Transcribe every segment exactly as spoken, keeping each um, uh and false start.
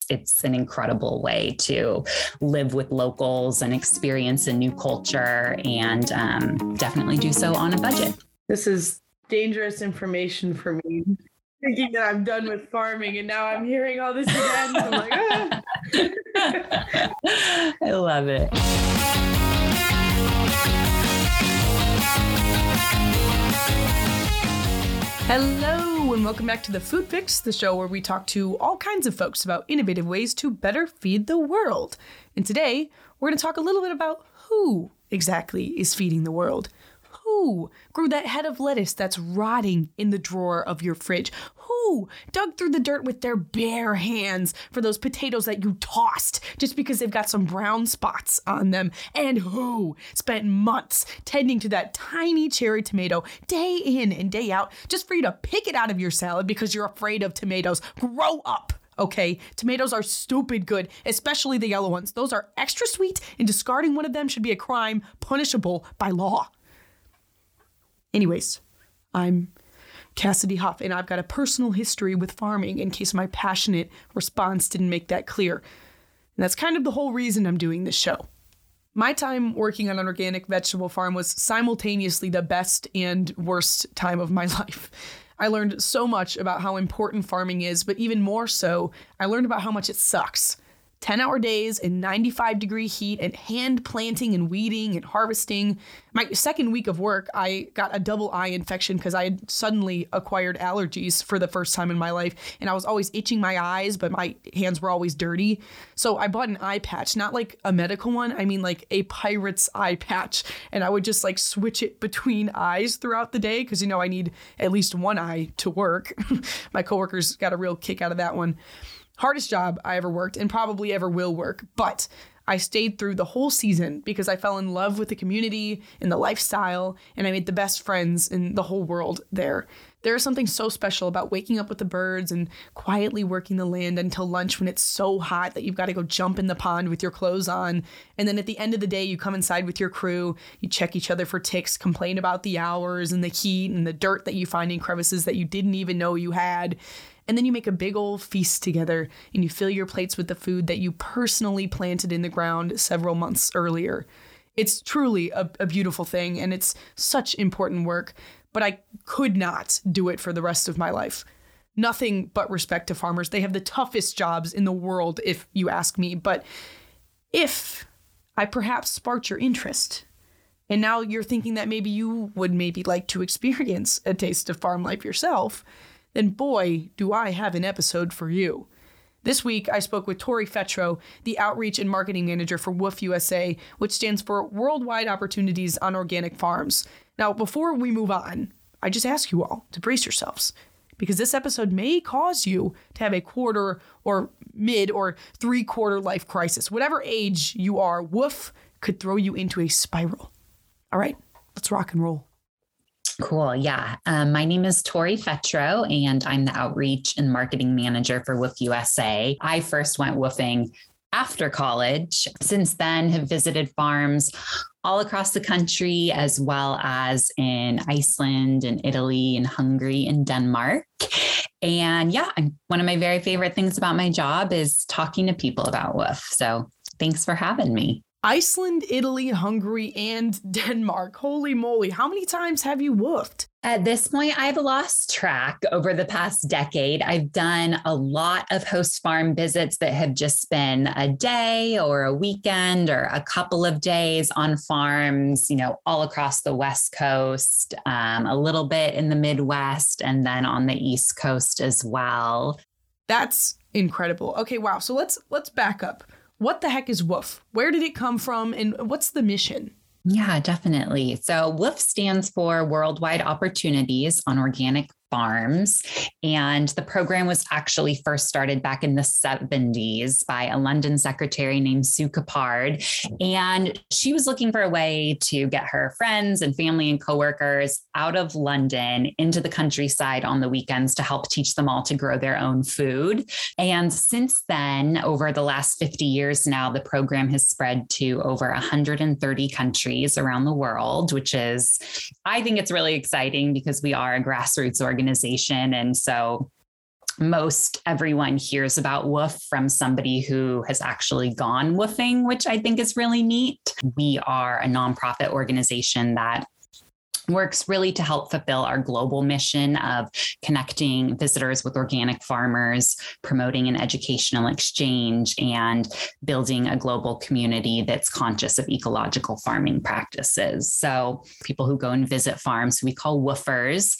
it's an incredible way to live with locals and experience a new culture, and um, definitely do so on a budget. This is dangerous information for me. Thinking that I'm done with farming, and now I'm hearing all this again. So I'm like, ah. I love it. Hello, and welcome back to the Food Fix, the show where we talk to all kinds of folks about innovative ways to better feed the world. And today, we're going to talk a little bit about who exactly is feeding the world. Who grew that head of lettuce that's rotting in the drawer of your fridge? Who dug through the dirt with their bare hands for those potatoes that you tossed just because they've got some brown spots on them? And who spent months tending to that tiny cherry tomato day in and day out just for you to pick it out of your salad because you're afraid of tomatoes? Grow up. Okay, tomatoes are stupid good, especially the yellow ones. Those are extra sweet, and discarding one of them should be a crime punishable by law. Anyways, I'm Cassidy Huff, and I've got a personal history with farming in case my passionate response didn't make that clear. And that's kind of the whole reason I'm doing this show. My time working on an organic vegetable farm was simultaneously the best and worst time of my life. I learned so much about how important farming is, but even more so, I learned about how much it sucks. ten-hour days in ninety-five degree heat and hand planting and weeding and harvesting. My second week of work, I got a double eye infection because I had suddenly acquired allergies for the first time in my life. And I was always itching my eyes, but my hands were always dirty. So I bought an eye patch, not like a medical one. I mean like a pirate's eye patch. And I would just like switch it between eyes throughout the day because, you know, I need at least one eye to work. My coworkers got a real kick out of that one. Hardest job I ever worked and probably ever will work, but I stayed through the whole season because I fell in love with the community and the lifestyle, and I made the best friends in the whole world there. There is something so special about waking up with the birds and quietly working the land until lunch when it's so hot that you've got to go jump in the pond with your clothes on. And then at the end of the day, you come inside with your crew, you check each other for ticks, complain about the hours and the heat and the dirt that you find in crevices that you didn't even know you had. And then you make a big old feast together and you fill your plates with the food that you personally planted in the ground several months earlier. It's truly a, a beautiful thing, and it's such important work, but I could not do it for the rest of my life. Nothing but respect to farmers. They have the toughest jobs in the world, if you ask me. But if I perhaps sparked your interest, and now you're thinking that maybe you would maybe like to experience a taste of farm life yourself, then boy, do I have an episode for you. This week, I spoke with Tori Fetro, the Outreach and Marketing Manager for W O F U S A, which stands for Worldwide Opportunities on Organic Farms. Now, before we move on, I just ask you all to brace yourselves, because this episode may cause you to have a quarter or mid or three-quarter life crisis. Whatever age you are, woof could throw you into a spiral. All right, let's rock and roll. Cool. Yeah. Um, my name is Tori Fetro, and I'm the Outreach and Marketing Manager for W O F U S A. I first went woofing after college. Since then, have visited farms all across the country, as well as in Iceland and Italy and Hungary and Denmark. And yeah, I'm, one of my very favorite things about my job is talking to people about W O F. So thanks for having me. Iceland, Italy, Hungary, and Denmark. Holy moly. How many times have you woofed? At this point, I've lost track over the past decade. I've done a lot of host farm visits that have just been a day or a weekend or a couple of days on farms, you know, all across the West Coast, um, a little bit in the Midwest, and then on the East Coast as well. That's incredible. Okay, wow. So let's let's back up. What the heck is W O F? Where did it come from, and what's the mission? Yeah, definitely. So W O F stands for Worldwide Opportunities on Organic Farms. And the program was actually first started back in the seventies by a London secretary named Sue Capard. And she was looking for a way to get her friends and family and coworkers out of London into the countryside on the weekends to help teach them all to grow their own food. And since then, over the last fifty years now, the program has spread to over one hundred thirty countries around the world, which is, I think it's really exciting because we are a grassroots organization. And so most everyone hears about WWOOF from somebody who has actually gone woofing, which I think is really neat. We are a nonprofit organization that works really to help fulfill our global mission of connecting visitors with organic farmers, promoting an educational exchange, and building a global community that's conscious of ecological farming practices. So people who go and visit farms, who we call woofers,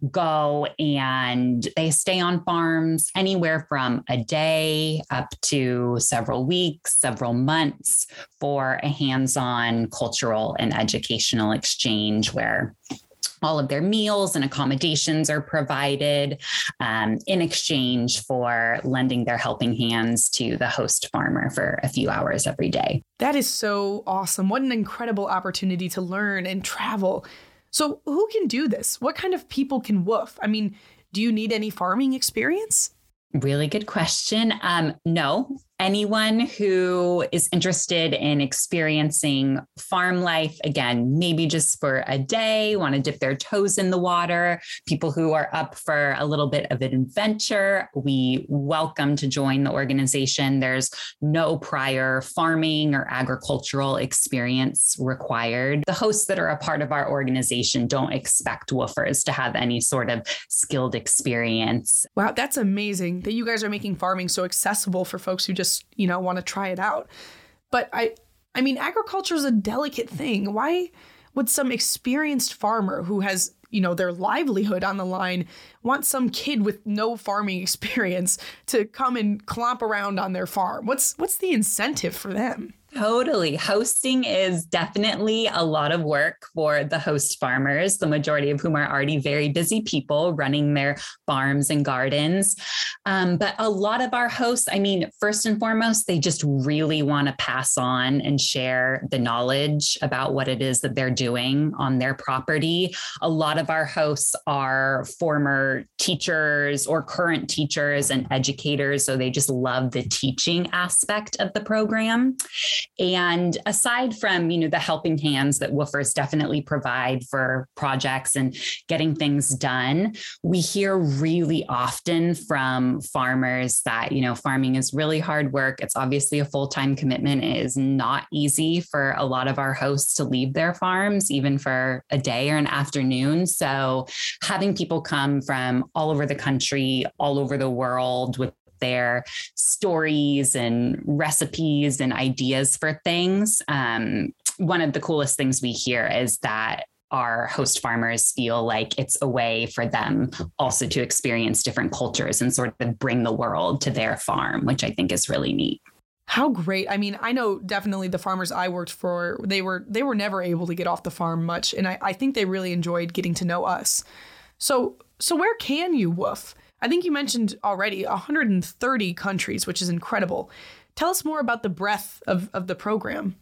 go and they stay on farms anywhere from a day up to several weeks, several months for a hands-on cultural and educational exchange where all of their meals and accommodations are provided um, in exchange for lending their helping hands to the host farmer for a few hours every day. That is so awesome. What an incredible opportunity to learn and travel. So who can do this? What kind of people can woof? I mean, do you need any farming experience? Really good question. Um, no. Anyone who is interested in experiencing farm life, again, maybe just for a day, want to dip their toes in the water, people who are up for a little bit of an adventure, we welcome to join the organization. There's no prior farming or agricultural experience required. The hosts that are a part of our organization don't expect woofers to have any sort of skilled experience. Wow, that's amazing that you guys are making farming so accessible for folks who just you know, want to try it out. But I, I mean, agriculture is a delicate thing. Why would some experienced farmer who has, you know, their livelihood on the line want some kid with no farming experience to come and clomp around on their farm? What's, what's the incentive for them? Totally. Hosting is definitely a lot of work for the host farmers, the majority of whom are already very busy people running their farms and gardens. Um, but a lot of our hosts, I mean, first and foremost, they just really want to pass on and share the knowledge about what it is that they're doing on their property. A lot of our hosts are former teachers or current teachers and educators, so they just love the teaching aspect of the program. And aside from, you know, the helping hands that woofers definitely provide for projects and getting things done, we hear really often from farmers that, you know, farming is really hard work. It's obviously a full-time commitment. It is not easy for a lot of our hosts to leave their farms, even for a day or an afternoon. So having people come from all over the country, all over the world with their stories and recipes and ideas for things. Um, one of the coolest things we hear is that our host farmers feel like it's a way for them also to experience different cultures and sort of bring the world to their farm, which I think is really neat. How great. I mean, I know definitely the farmers I worked for, they were they were never able to get off the farm much. And I, I think they really enjoyed getting to know us. So, so where can you woof? I think you mentioned already one hundred thirty countries, which is incredible. Tell us more about the breadth of, of the program.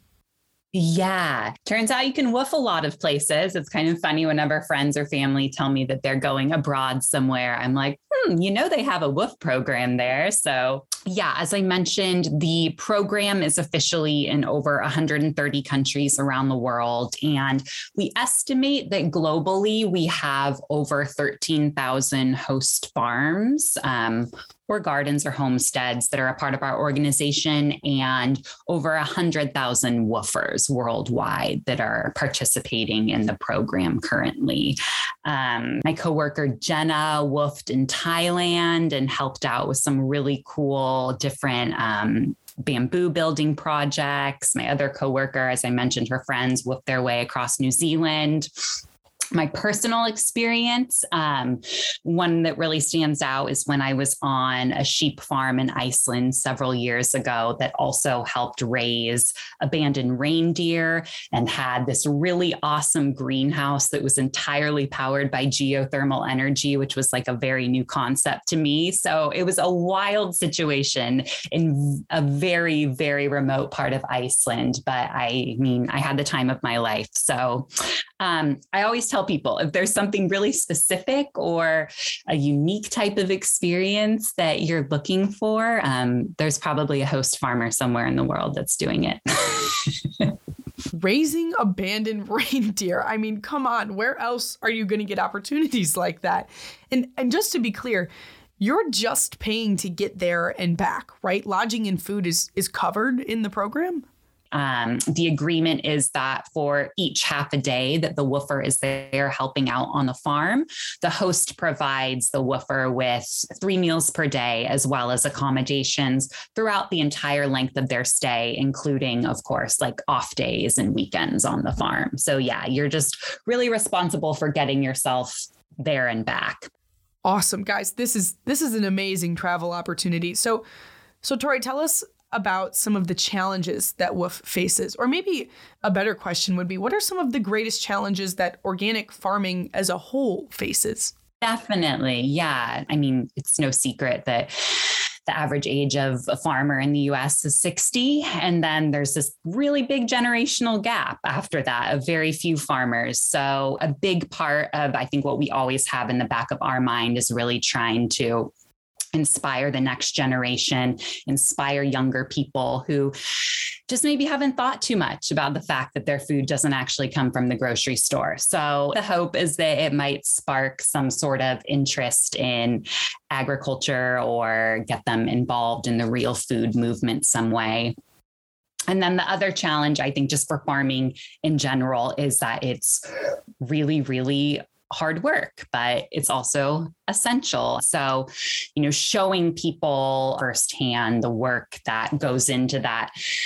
Yeah, turns out you can woof a lot of places. It's kind of funny whenever friends or family tell me that they're going abroad somewhere. I'm like, hmm, you know, they have a woof program there. So yeah, as I mentioned, the program is officially in over one hundred thirty countries around the world. And we estimate that globally, we have over thirteen thousand host farms, um, or gardens or homesteads that are a part of our organization, and over one hundred thousand woofers worldwide that are participating in the program currently. Um, my coworker Jenna woofed in Thailand and helped out with some really cool different um, bamboo building projects. My other coworker, as I mentioned, her friends woofed their way across New Zealand. My personal experience, um, one that really stands out is when I was on a sheep farm in Iceland several years ago that also helped raise abandoned reindeer and had this really awesome greenhouse that was entirely powered by geothermal energy, which was like a very new concept to me. So it was a wild situation in a very, very remote part of Iceland. But I mean, I had the time of my life. So um, I always tell people, if there's something really specific or a unique type of experience that you're looking for, um, there's probably a host farmer somewhere in the world that's doing it. Raising abandoned reindeer. I mean, come on, where else are you going to get opportunities like that? And and just to be clear, you're just paying to get there and back, right? Lodging and food is is covered in the program? Um, the agreement is that for each half a day that the woofer is there helping out on the farm, the host provides the woofer with three meals per day, as well as accommodations throughout the entire length of their stay, including, of course, like off days and weekends on the farm. So yeah, you're just really responsible for getting yourself there and back. Awesome, guys. This is this is an amazing travel opportunity. So, so Tori, tell us about some of the challenges that W O F faces. Or maybe a better question would be, what are some of the greatest challenges that organic farming as a whole faces? Definitely. Yeah. I mean, it's no secret that the average age of a farmer in the U S is sixty. And then there's this really big generational gap after that of very few farmers. So a big part of, I think, what we always have in the back of our mind is really trying to inspire the next generation, inspire younger people who just maybe haven't thought too much about the fact that their food doesn't actually come from the grocery store. So the hope is that it might spark some sort of interest in agriculture or get them involved in the real food movement some way. And then the other challenge, I think, just for farming in general, is that it's really, really hard work, but it's also essential. So, you know, showing people firsthand the work that goes into that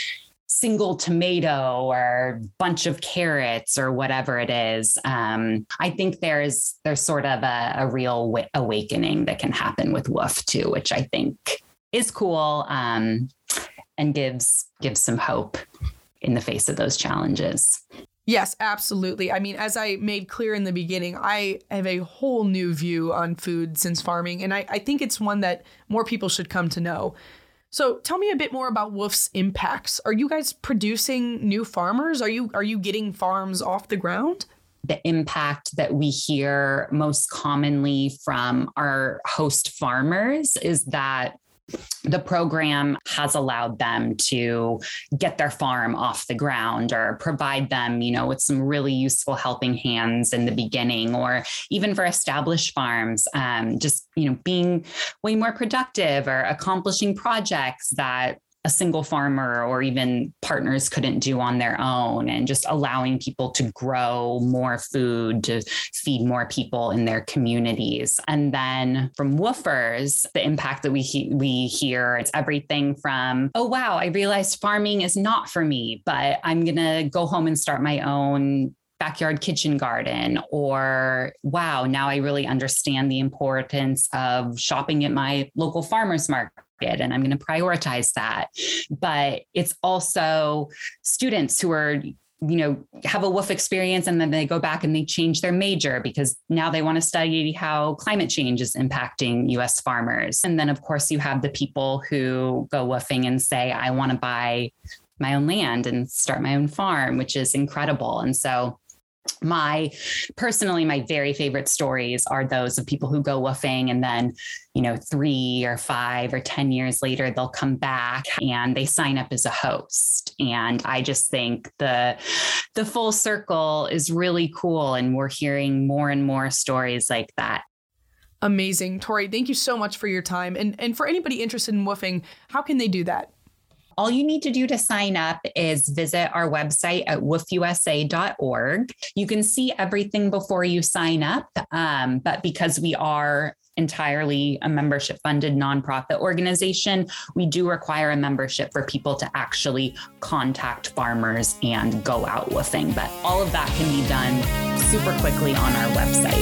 single tomato or bunch of carrots or whatever it is. Um, I think there's there's sort of a, a real w- awakening that can happen with W O F too, which I think is cool um, and gives gives some hope in the face of those challenges. Yes, absolutely. I mean, as I made clear in the beginning, I have a whole new view on food since farming, and I, I think it's one that more people should come to know. So tell me a bit more about W O F's impacts. Are you guys producing new farmers? Are you are you getting farms off the ground? The impact that we hear most commonly from our host farmers is that the program has allowed them to get their farm off the ground or provide them, you know, with some really useful helping hands in the beginning, or even for established farms, um, just, you know, being way more productive or accomplishing projects that a single farmer or even partners couldn't do on their own, and just allowing people to grow more food to feed more people in their communities. And then from woofers, the impact that we he- we hear, it's everything from, oh, wow, I realized farming is not for me, but I'm going to go home and start my own backyard kitchen garden, or wow, now I really understand the importance of shopping at my local farmer's market, and I'm going to prioritize that. But it's also students who are, you know, have a W O F experience and then they go back and they change their major because now they want to study how climate change is impacting U S farmers. And then, of course, you have the people who go woofing and say, I want to buy my own land and start my own farm, which is incredible. And so my personally, my very favorite stories are those of people who go woofing and then, you know, three or five or ten years later, they'll come back and they sign up as a host. And I just think the, the full circle is really cool. And we're hearing more and more stories like that. Amazing. Tori, thank you so much for your time. And, and for anybody interested in woofing, how can they do that? All you need to do to sign up is visit our website at woof u s a dot org. You can see everything before you sign up, um, but because we are entirely a membership-funded nonprofit organization, we do require a membership for people to actually contact farmers and go out woofing. But all of that can be done super quickly on our website.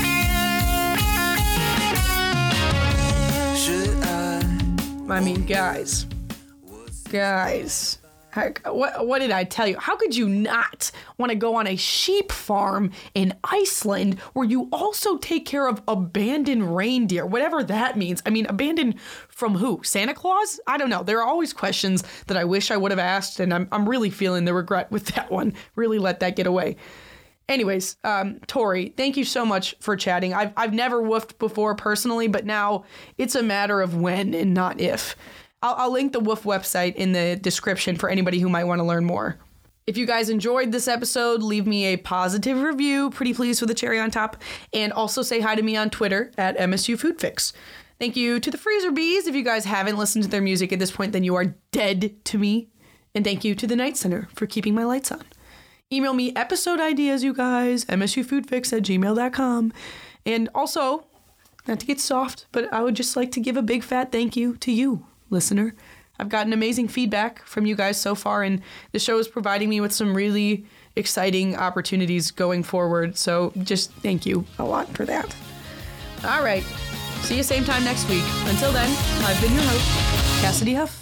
I mean, guys... Guys, how, what what did I tell you? How could you not want to go on a sheep farm in Iceland where you also take care of abandoned reindeer, whatever that means? I mean, abandoned from who? Santa Claus? I don't know. There are always questions that I wish I would have asked, and I'm I'm really feeling the regret with that one. Really let that get away. Anyways, um, Tori, thank you so much for chatting. I've I've never woofed before personally, but now it's a matter of when and not if. I'll, I'll link the W O F website in the description for anybody who might want to learn more. If you guys enjoyed this episode, leave me a positive review, pretty please with a cherry on top, and also say hi to me on Twitter at M S U Food Fix. Thank you to the Freezer Bees. If you guys haven't listened to their music at this point, then you are dead to me. And thank you to the Night Center for keeping my lights on. Email me episode ideas, you guys, m s u food fix at gmail dot com. And also, not to get soft, but I would just like to give a big fat thank you to you, listener. I've gotten amazing feedback from you guys so far, and the show is providing me with some really exciting opportunities going forward. So just thank you a lot for that. All right. See you same time next week. Until then, I've been your host, Cassidy Huff.